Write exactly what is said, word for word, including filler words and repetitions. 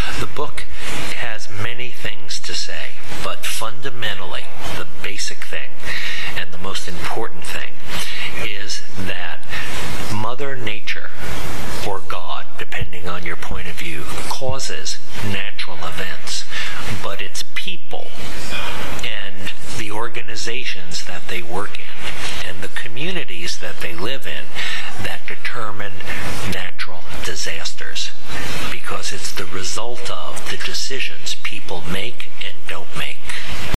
The book has many things to say, but fundamentally, the basic thing and the most important thing is that Mother Nature, or God, depending on your point of view, causes natural events, but it's people and the organizations that they work in and the communities that they live in that determine natural disasters, because it's the result of the decisions people make and don't make.